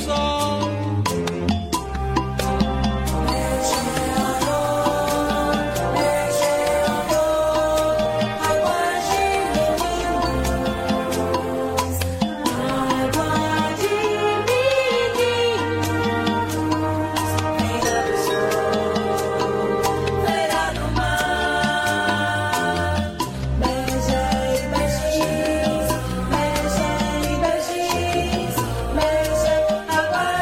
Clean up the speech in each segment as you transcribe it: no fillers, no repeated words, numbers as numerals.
Água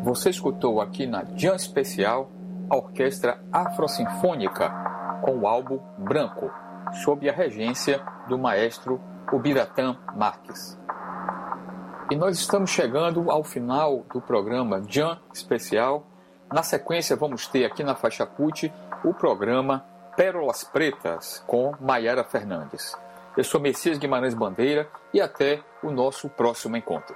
Você escutou aqui na Jam Especial a Orquestra Afrosinfônica com o álbum Branco, sob a regência do maestro Ubiratã Marques. E nós estamos chegando ao final do programa Jam Especial. Na sequência vamos ter aqui na Faixa CUT o programa Pérolas Pretas com Maiara Fernandes. Eu sou Messias Guimarães Bandeira e até o nosso próximo encontro.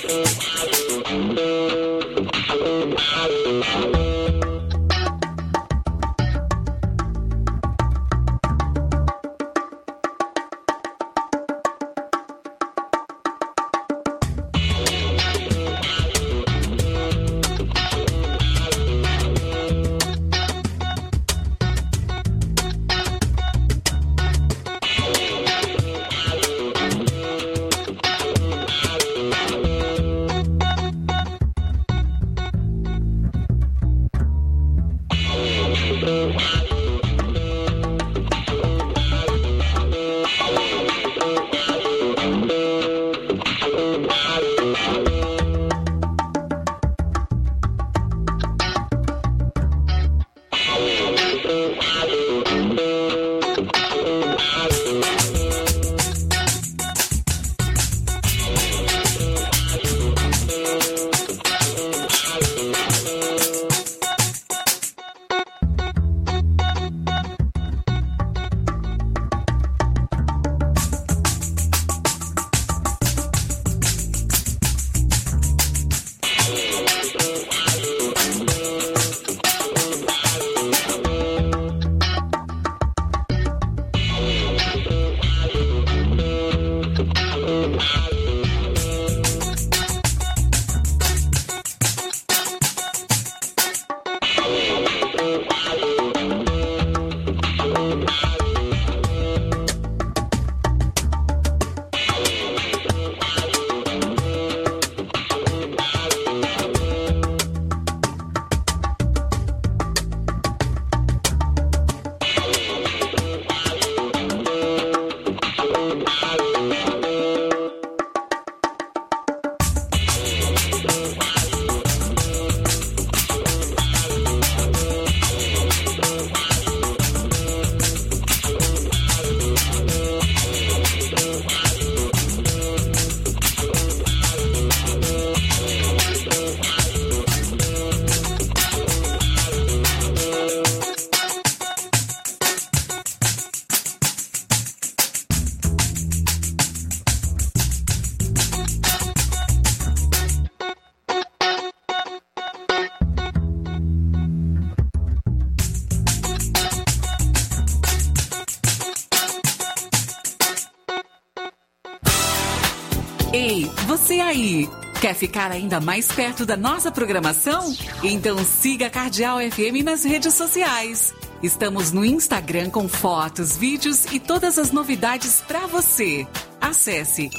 Ei, você aí! Quer ficar ainda mais perto da nossa programação? Então siga a Cardeal FM nas redes sociais. Estamos no Instagram com fotos, vídeos e todas as novidades para você. Acesse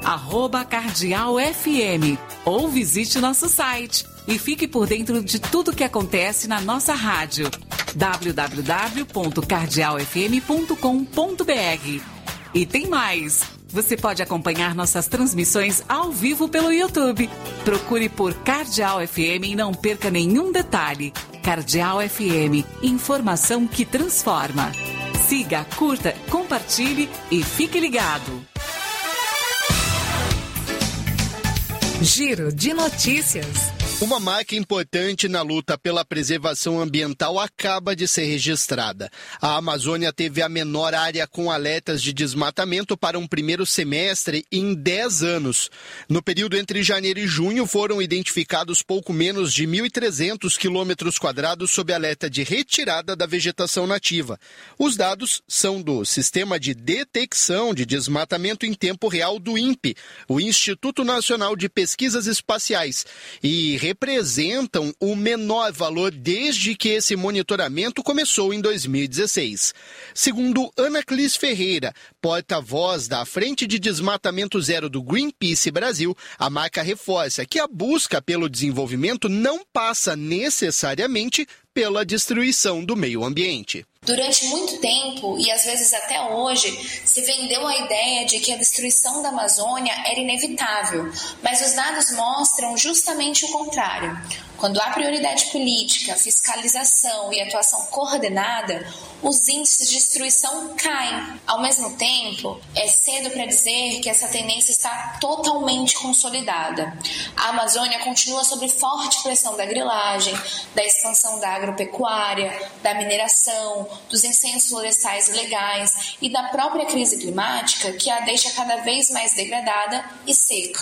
@CardealFM ou visite nosso site e fique por dentro de tudo que acontece na nossa rádio. www.cardealfm.com.br. E tem mais! Você pode acompanhar nossas transmissões ao vivo pelo YouTube. Procure por Cardeal FM e não perca nenhum detalhe. Cardeal FM, informação que transforma. Siga, curta, compartilhe e fique ligado. Giro de notícias. Uma marca importante na luta pela preservação ambiental acaba de ser registrada. A Amazônia teve a menor área com alertas de desmatamento para um primeiro semestre em 10 anos. No período entre janeiro e junho, foram identificados pouco menos de 1.300 quilômetros quadrados sob alerta de retirada da vegetação nativa. Os dados são do Sistema de Detecção de Desmatamento em Tempo Real do INPE, o Instituto Nacional de Pesquisas Espaciais, e representam o menor valor desde que esse monitoramento começou em 2016. Segundo Anaclis Ferreira, porta-voz da Frente de Desmatamento Zero do Greenpeace Brasil, a marca reforça que a busca pelo desenvolvimento não passa necessariamente pela destruição do meio ambiente. Durante muito tempo, e às vezes até hoje, se vendeu a ideia de que a destruição da Amazônia era inevitável, mas os dados mostram justamente o contrário. Quando há prioridade política, fiscalização e atuação coordenada, os índices de destruição caem. Ao mesmo tempo, é cedo para dizer que essa tendência está totalmente consolidada. A Amazônia continua sob forte pressão da grilagem, da expansão da agropecuária, da mineração, dos incêndios florestais ilegais e da própria crise climática, que a deixa cada vez mais degradada e seca.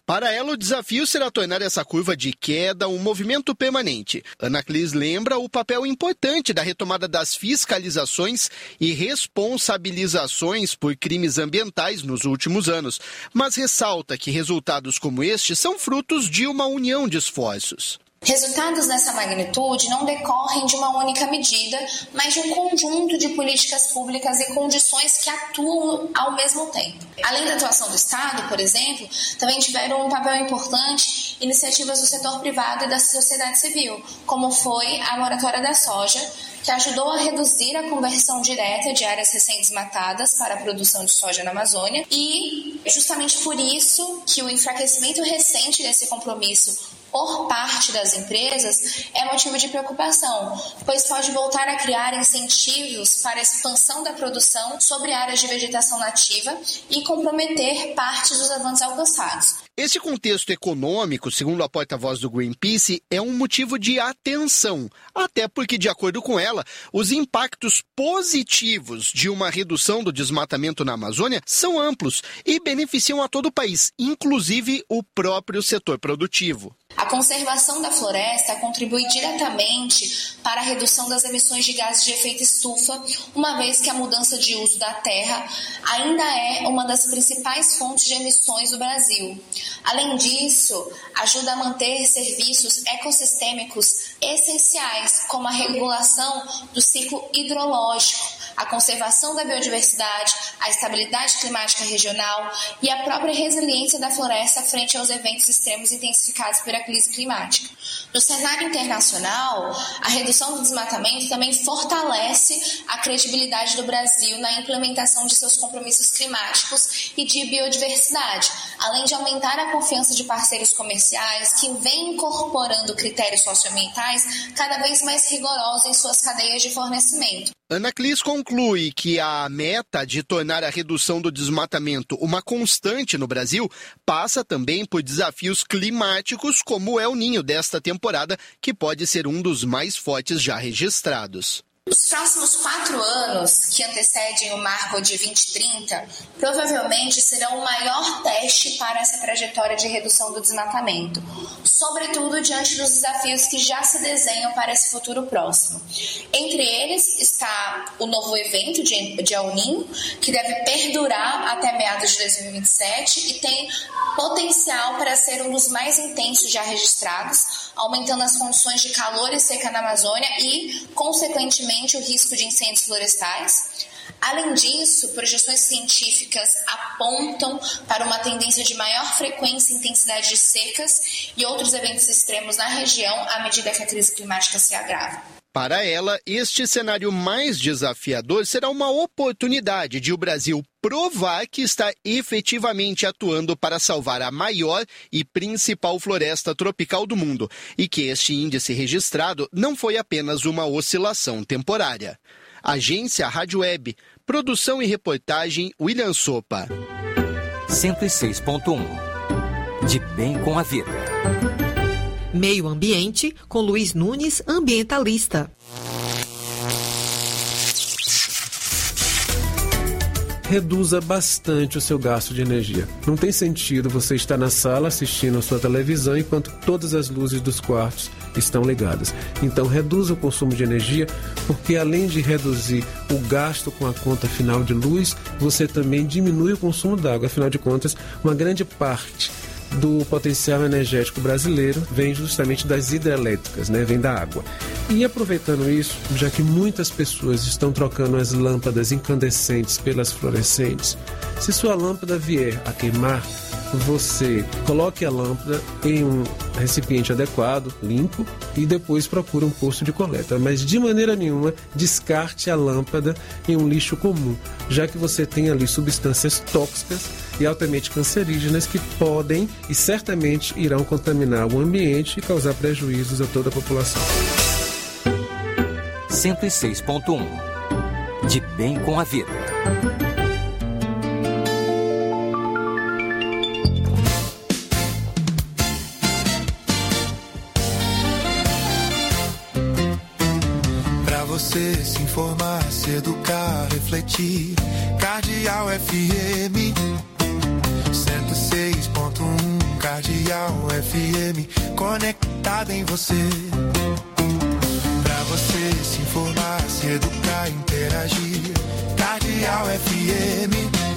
Para ela, o desafio será tornar essa curva de queda um movimento permanente. Anaclis lembra o papel importante da retomada das fiscalizações e responsabilizações por crimes ambientais nos últimos anos, mas ressalta que resultados como este são frutos de uma união de esforços. Resultados nessa magnitude não decorrem de uma única medida, mas de um conjunto de políticas públicas e condições que atuam ao mesmo tempo. Além da atuação do Estado, por exemplo, também tiveram um papel importante iniciativas do setor privado e da sociedade civil, como foi a moratória da soja, que ajudou a reduzir a conversão direta de áreas recém-desmatadas para a produção de soja na Amazônia, e justamente por isso que o enfraquecimento recente desse compromisso por parte das empresas é motivo de preocupação, pois pode voltar a criar incentivos para a expansão da produção sobre áreas de vegetação nativa e comprometer parte dos avanços alcançados. Esse contexto econômico, segundo a porta-voz do Greenpeace, é um motivo de atenção, até porque, de acordo com ela, os impactos positivos de uma redução do desmatamento na Amazônia são amplos e beneficiam a todo o país, inclusive o próprio setor produtivo. A conservação da floresta contribui diretamente para a redução das emissões de gases de efeito estufa, uma vez que a mudança de uso da terra ainda é uma das principais fontes de emissões do Brasil. Além disso, ajuda a manter serviços ecossistêmicos essenciais, como a regulação do ciclo hidrológico, a conservação da biodiversidade, a estabilidade climática regional e a própria resiliência da floresta frente aos eventos extremos intensificados pela crise climática. No cenário internacional, a redução do desmatamento também fortalece a credibilidade do Brasil na implementação de seus compromissos climáticos e de biodiversidade, além de aumentar a confiança de parceiros comerciais que vêm incorporando critérios socioambientais cada vez mais rigorosos em suas cadeias de fornecimento. Anaclis conclui que a meta de tornar a redução do desmatamento uma constante no Brasil passa também por desafios climáticos como o El Niño desta temporada, que pode ser um dos mais fortes já registrados. Os próximos 4 anos, que antecedem o marco de 2030, provavelmente serão o maior teste para essa trajetória de redução do desmatamento, sobretudo diante dos desafios que já se desenham para esse futuro próximo. Entre eles está o novo evento de El Niño, que deve perdurar até meados de 2027 e tem potencial para ser um dos mais intensos já registrados, aumentando as condições de calor e seca na Amazônia e, consequentemente, o risco de incêndios florestais. Além disso, projeções científicas apontam para uma tendência de maior frequência e intensidade de secas e outros eventos extremos na região à medida que a crise climática se agrava. Para ela, este cenário mais desafiador será uma oportunidade de o Brasil provar que está efetivamente atuando para salvar a maior e principal floresta tropical do mundo e que este índice registrado não foi apenas uma oscilação temporária. Agência Rádio Web, produção e reportagem William Sopa. 106.1 De bem com a vida. Meio Ambiente, com Luiz Nunes, ambientalista. Reduza bastante o seu gasto de energia. Não tem sentido você estar na sala assistindo a sua televisão enquanto todas as luzes dos quartos estão ligadas. Então, reduza o consumo de energia, porque além de reduzir o gasto com a conta final de luz, você também diminui o consumo d'água. Afinal de contas, uma grande parte do potencial energético brasileiro vem justamente das hidrelétricas, vem da água. E aproveitando isso, já que muitas pessoas estão trocando as lâmpadas incandescentes pelas fluorescentes, se sua lâmpada vier a queimar, você coloque a lâmpada em um recipiente adequado, limpo, e depois procure um posto de coleta. Mas de maneira nenhuma descarte a lâmpada em um lixo comum, já que você tem ali substâncias tóxicas e altamente cancerígenas que podem e certamente irão contaminar o ambiente e causar prejuízos a toda a população. 106.1 De bem com a vida. Você se informar, se educar, refletir. Cardeal FM 106.1 Cardeal FM, conectada em você. Pra você se informar, se educar, interagir. Cardeal FM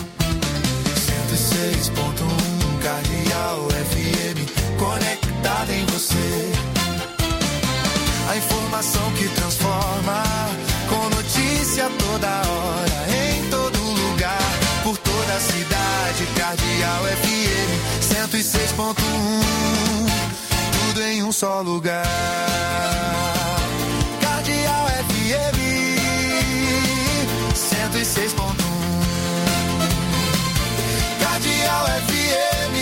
106.1. Cardeal FM, conectada em você. A informação que transforma, com notícia toda hora, em todo lugar, por toda a cidade. Cardeal FM 106.1, tudo em um só lugar. Cardeal FM 106.1. Cardeal FM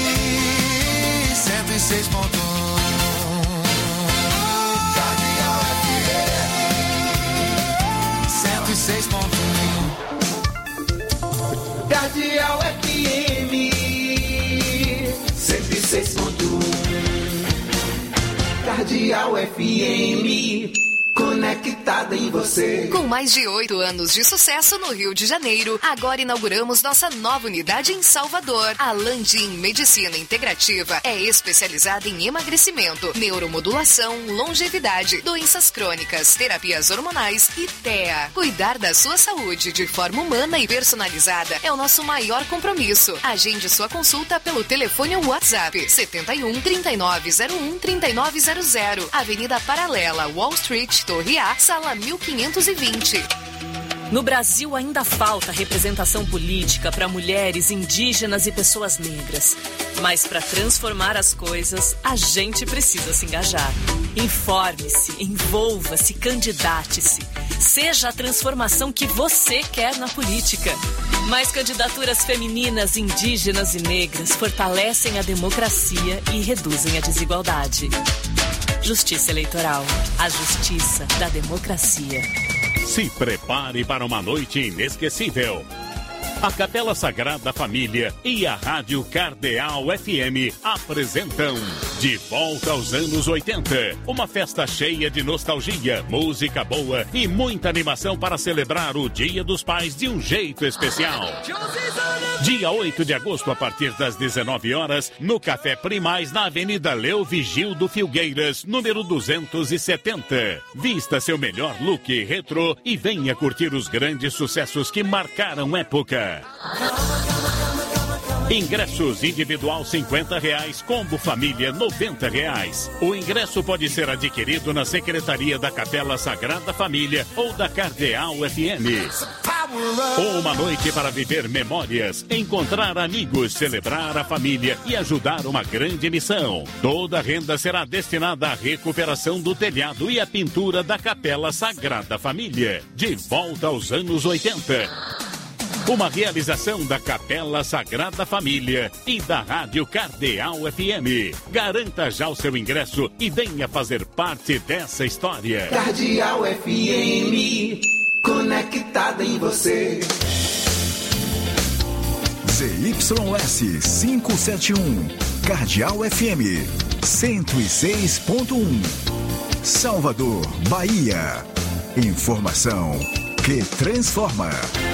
106.1. Cardeal FM 106.1. Cardeal FM 106.1. Cardeal FM, conectada em você. Com mais de 8 anos de sucesso no Rio de Janeiro, agora inauguramos nossa nova unidade em Salvador. A Landim Medicina Integrativa é especializada em emagrecimento, neuromodulação, longevidade, doenças crônicas, terapias hormonais e TEA. Cuidar da sua saúde de forma humana e personalizada é o nosso maior compromisso. Agende sua consulta pelo telefone ou WhatsApp 71 3901 3900, Avenida Paralela, Wall Street, Torre A, sala 1520. No Brasil ainda falta representação política para mulheres, indígenas e pessoas negras. Mas para transformar as coisas, a gente precisa se engajar. Informe-se, envolva-se, candidate-se. Seja a transformação que você quer na política. Mais candidaturas femininas, indígenas e negras fortalecem a democracia e reduzem a desigualdade. Justiça Eleitoral. A justiça da democracia. Se prepare para uma noite inesquecível. A Capela Sagrada Família e a Rádio Cardeal FM apresentam De Volta aos Anos 80. Uma festa cheia de nostalgia, música boa e muita animação para celebrar o Dia dos Pais de um jeito especial. Dia 8 de agosto, a partir das 19 horas, no Café Primaz, na Avenida Leo Vigildo Filgueiras, número 270. Vista seu melhor look retrô e venha curtir os grandes sucessos que marcaram época. Ingressos individual R$50, combo família R$90. O ingresso pode ser adquirido na Secretaria da Capela Sagrada Família ou da Cardeal FM. Uma noite para viver memórias, encontrar amigos, celebrar a família e ajudar uma grande missão. Toda a renda será destinada à recuperação do telhado e à pintura da Capela Sagrada Família. De volta aos anos 80. Uma realização da Capela Sagrada Família e da Rádio Cardeal FM. Garanta já o seu ingresso e venha fazer parte dessa história. Cardeal FM, conectada em você. ZYS 571, Cardeal FM 106.1. Salvador, Bahia. Informação que transforma.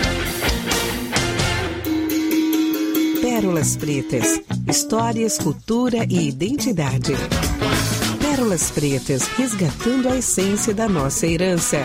Pérolas Pretas, histórias, cultura e identidade. Pérolas Pretas, resgatando a essência da nossa herança.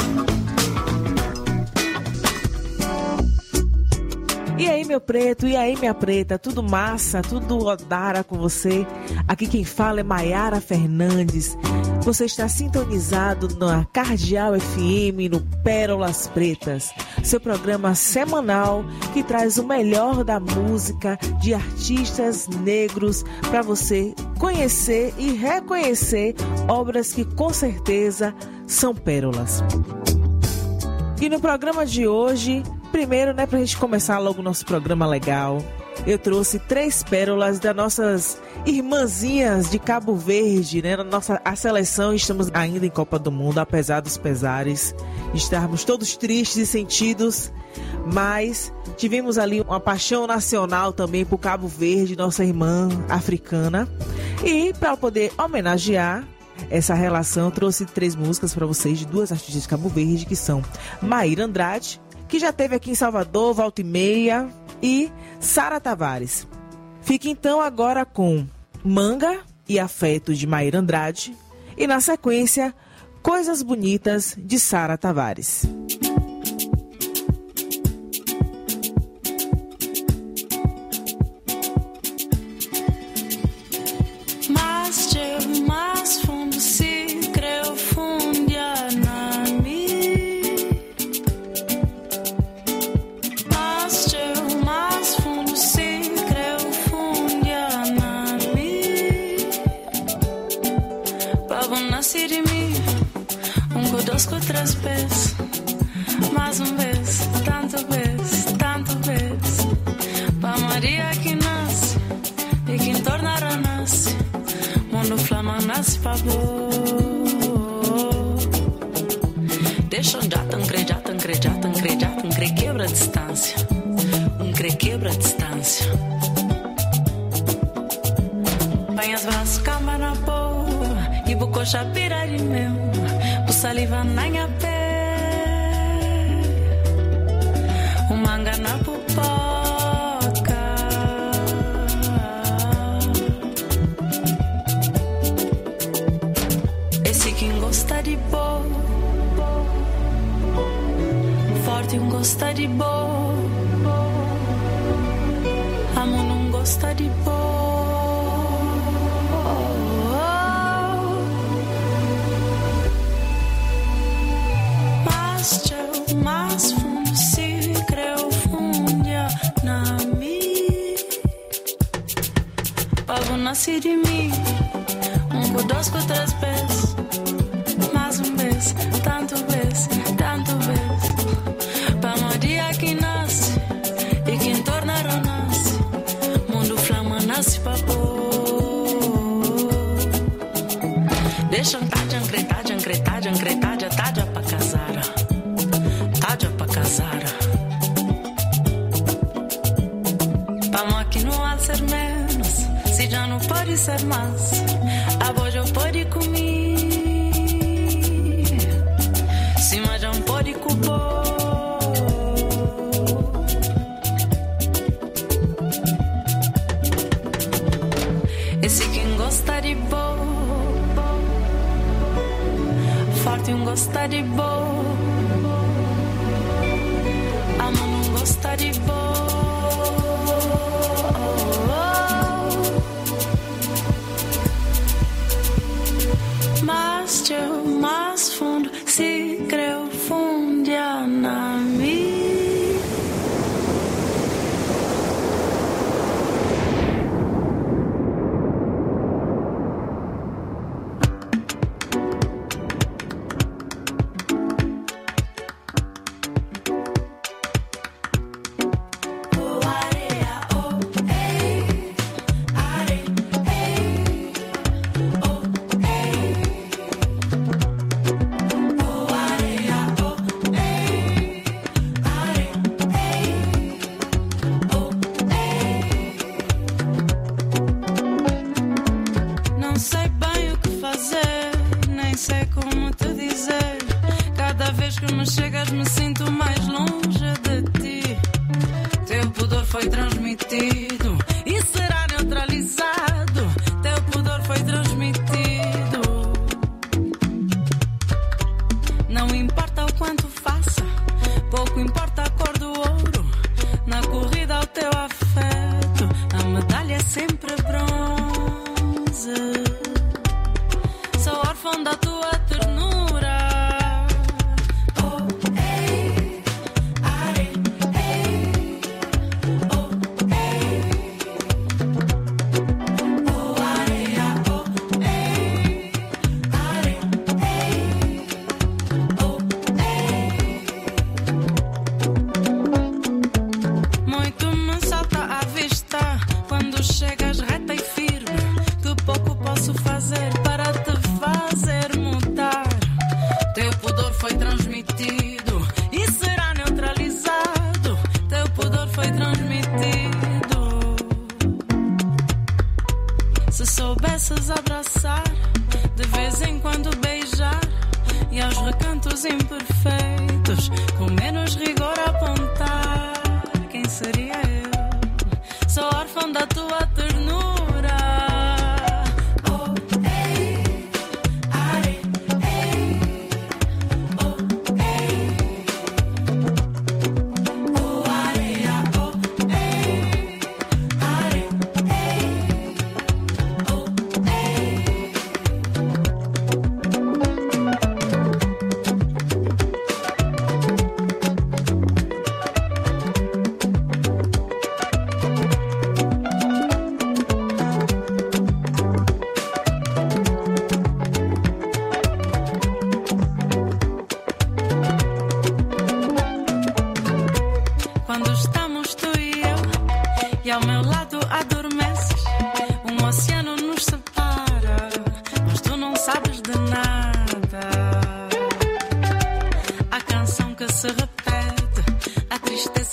E aí, meu preto, e aí, minha preta, tudo massa, tudo odara com você. Aqui quem fala é Maiara Fernandes. Você está sintonizado na Cardeal FM, no Pérolas Pretas, seu programa semanal que traz o melhor da música de artistas negros para você conhecer e reconhecer obras que com certeza são pérolas. E no programa de hoje, primeiro, né, pra gente começar logo o nosso programa legal, eu trouxe 3 pérolas das nossas irmãzinhas de Cabo Verde, né? A seleção, estamos ainda em Copa do Mundo, apesar dos pesares, estarmos todos tristes e sentidos, mas tivemos ali uma paixão nacional também por Cabo Verde, nossa irmã africana. E para poder homenagear essa relação, eu trouxe 3 músicas para vocês de 2 artistas de Cabo Verde, que são Maíra Andrade, que já esteve aqui em Salvador, volta e meia, e Sara Tavares. Fique então agora com Manga e Afeto de Maíra Andrade e na sequência Coisas Bonitas de Sara Tavares. Mais fundo se creu fundia na mi. Mais fundo se creu fundia na mi. Pavo nascer de mim, dos com três pés. Mais vez, tanto vez. Pa Maria que nasce e que torna a nasce. Mundo flama nasce pa bo. Deixa já tancre quebra a distância. Quebra a distância. Põe as braços, cama na boa. E bucocha pira de meu. Bu saliva na minha pé. O manga na pupoca. Esse quem gosta de boa. Forte um gosta de boa. Amo não gosta de boa. Mais fundo se creu fundia na mi. Pavo nasce de mim. Com dois, com três pés. Mais vez, tanto vez. Pa Maria que nasce e quem torna a nasce. Mundo flama nasce pa pôr. Deixa tádia pa casar. Tádia pa casar. Pa que não há ser menos. Se já não pode ser mais. A voz já pode comer. Se mais já não pode cupor. Esse quem gosta de boa. Forte um gosta de boa. Amo não gosta de boa. Mas eu mais fundo se creu fundia na mi. soubesses abraçar, de vez em quando beijar, e aos recantos imperfeitos, com menos rigor apontar. Quem seria eu? Sou órfã da tua ternura.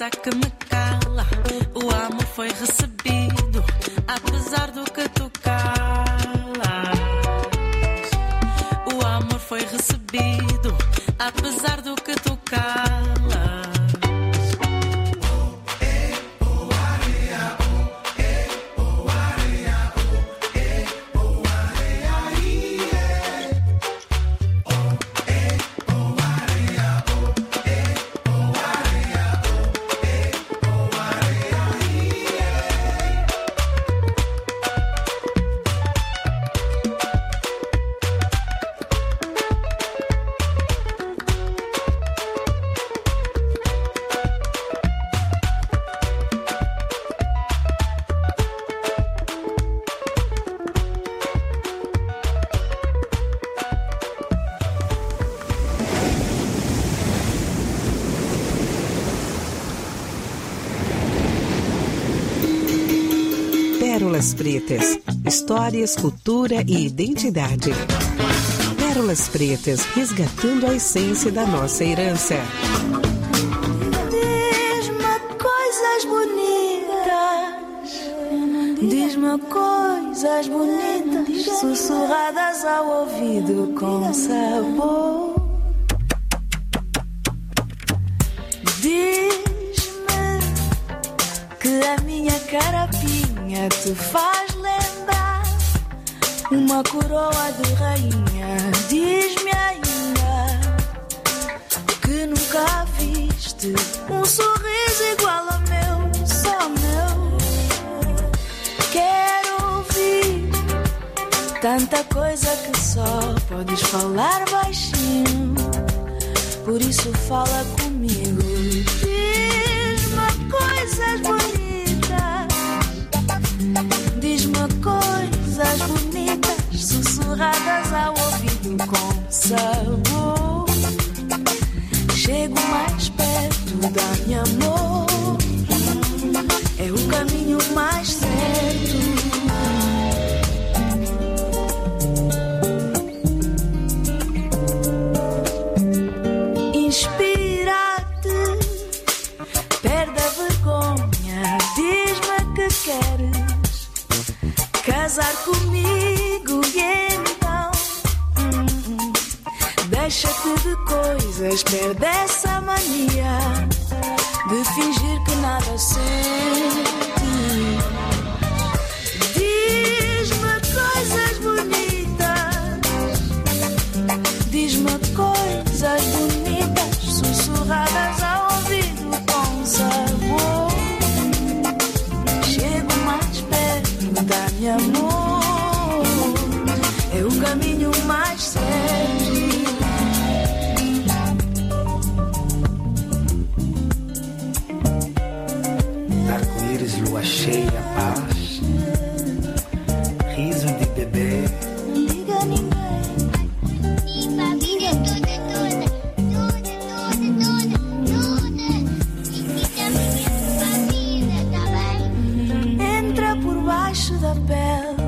conversa que me cala. O amor foi recebido, apesar do que tu calas. O amor foi recebido, apesar do que tu calas. Pérolas Pretas, histórias, cultura e identidade. Pérolas Pretas, resgatando a essência da nossa herança. Diz-me coisas bonitas, diz-me coisas bonitas, sussurradas ao ouvido com sabor. Diz-me que a minha carapinha te faz lembrar uma coroa de rainha. Diz-me ainda que nunca viste um sorriso igual ao meu, só meu. Quero ouvir tanta coisa que só podes falar baixinho, por isso fala comigo. Diz-me coisas bonitas, diz-me coisas bonitas, sussurradas ao ouvido com sabor. Chego mais perto, dá-me amor, é o caminho mais certo. Inspira-te, perde a vergonha, diz-me que queres casar comigo e então deixa-te de coisas, perde essa mania de fingir que nada sente. Diz-me coisas bonitas, diz-me coisas bonitas, sussurradas ao ouvido com sabor. Chego mais perto, dá-me amor, é o caminho mais certo. Arco-íris, lua cheia, paz, riso de bebê. Não diga a ninguém. Entra por baixo da pele,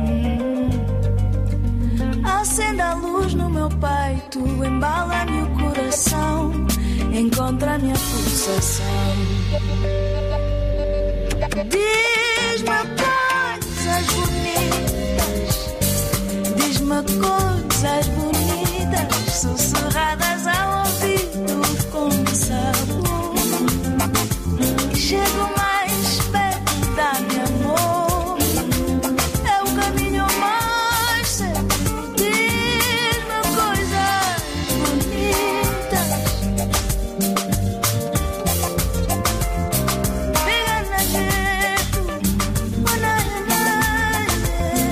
acende a luz no meu peito, embala-me o coração, encontra-me a pulsação. Diz-me coisas bonitas, diz-me coisas bonitas, sussurradas ao ouvido com sabor. Chego mais perto, dá-me amor, é o caminho mais certo. Diz-me coisas bonitas, pega na gente,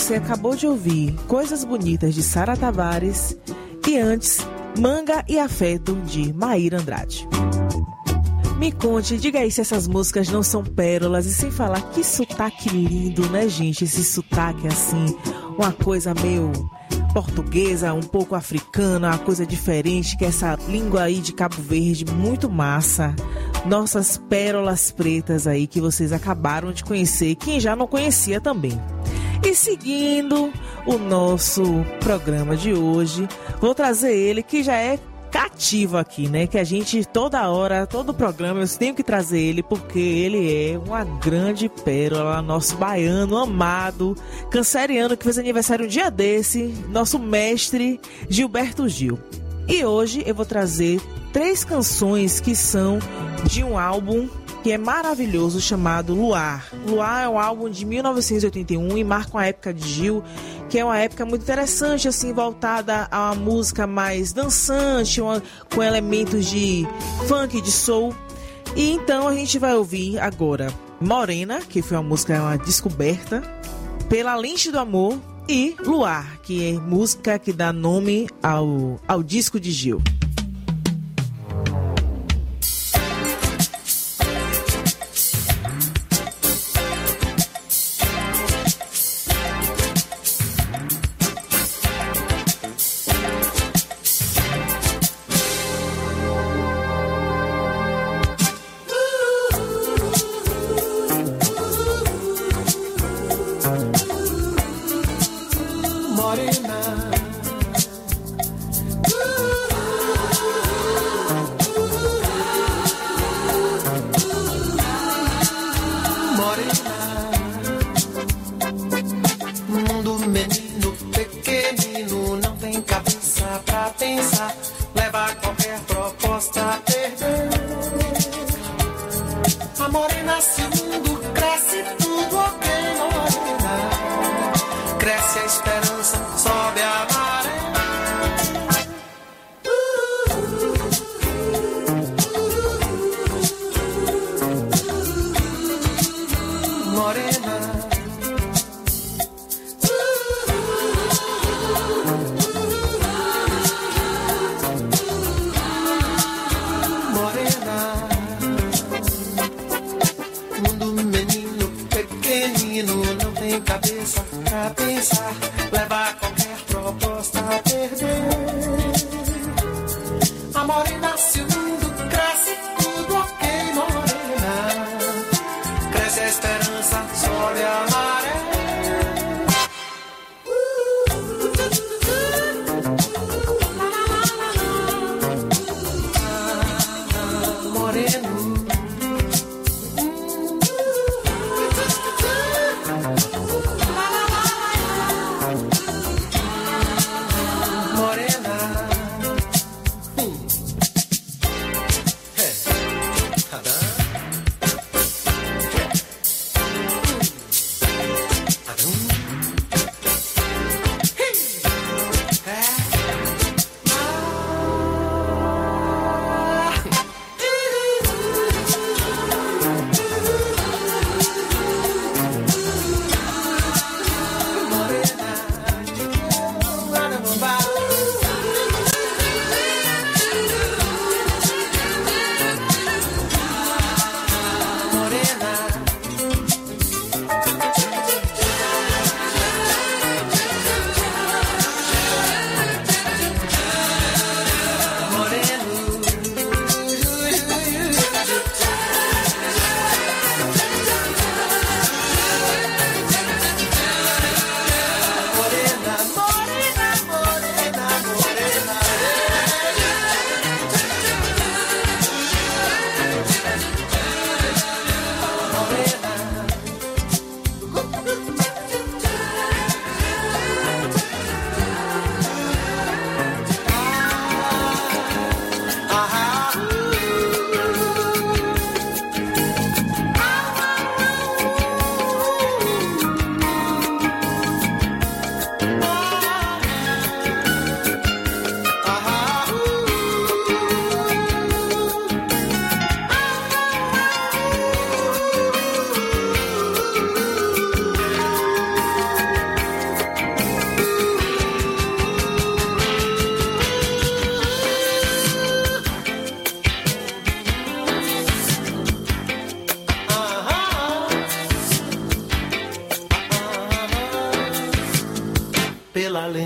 você acabou de ouvir Coisas Bonitas de Sara Tavares e antes Manga e Afeto de Maíra Andrade. Me conte, diga aí se essas músicas não são pérolas e sem falar que sotaque lindo, né, gente? Esse sotaque assim, uma coisa meio portuguesa, um pouco africana, uma coisa diferente, que é essa língua aí de Cabo Verde, muito massa. Nossas pérolas pretas aí que vocês acabaram de conhecer, quem já não conhecia também. E seguindo o nosso programa de hoje, vou trazer ele que já é cativo aqui, né? Que a gente toda hora, todo programa eu tenho que trazer ele porque ele é uma grande pérola, nosso baiano amado, canceriano que fez aniversário um dia desse, nosso mestre Gilberto Gil. E hoje eu vou trazer 3 canções que são de um álbum que é maravilhoso, chamado Luar. Luar é um álbum de 1981 e marca uma época de Gil, que é uma época muito interessante, assim, voltada a uma música mais dançante, com elementos de funk, de soul. E então a gente vai ouvir agora Morena, que foi uma descoberta, Pela Lente do Amor, e Luar, que é música que dá nome ao disco de Gil.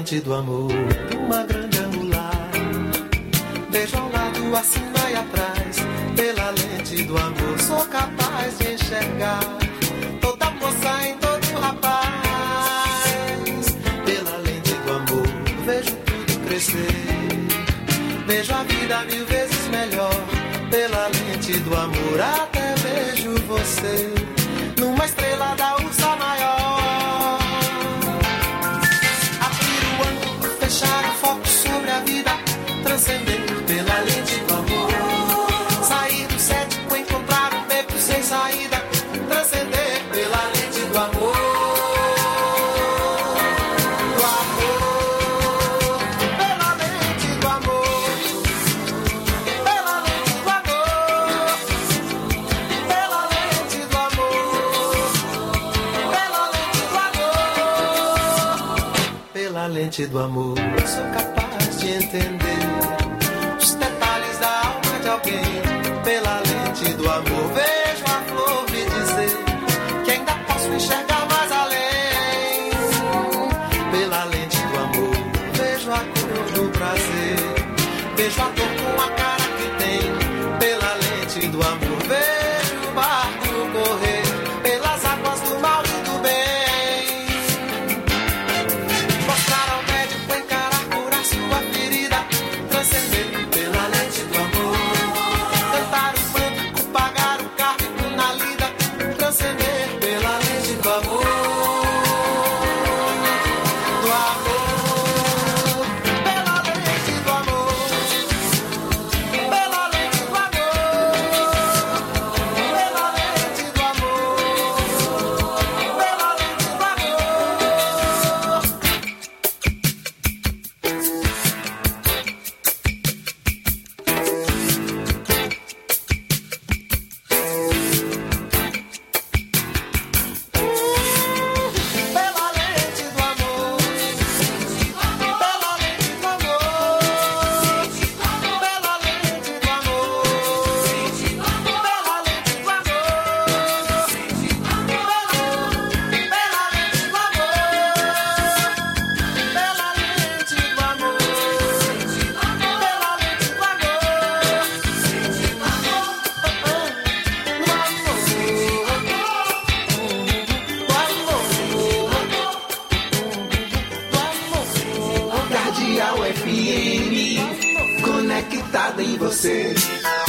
lente do amor, uma grande angular. Vejo ao lado, acima e atrás, pela lente do amor, sou capaz de enxergar toda moça em todo rapaz. Pela lente do amor, vejo tudo crescer, vejo a vida 1000 vezes melhor. Pela lente do amor, até vejo você numa estrela da ursa maior. Abrir o ângulo, fechar o foco sobre a vida, transcender pela lente do amor. Sair do cético, encontrar um beco sem saída, transcender pela lente do amor. Do amor, pela lente do amor, pela lente do amor, pela lente do amor, pela lente do amor, pela lente do amor. Sou capaz de entender os detalhes da alma de alguém. Pela lente do amor, vejo a flor me dizer que ainda posso enxergar mais além. Pela lente do amor, vejo a cor do prazer, vejo a dor com a cara que tem. Pela lente do amor, vejo o barco correr pelas águas do mal e do bem. Mostrar ao médico, encarar, curar sua ferida, transcender pela lente do amor. Cantar o pânico, pagar o cargo na lida, transcender pela lente do amor. Do amor, pela lente do amor, pela lente do amor, pela lente do amor, pela lente do pela lente do amor, pela lente do amor, pela lente do amor, pela lente do Cardeal FM, conectada em você.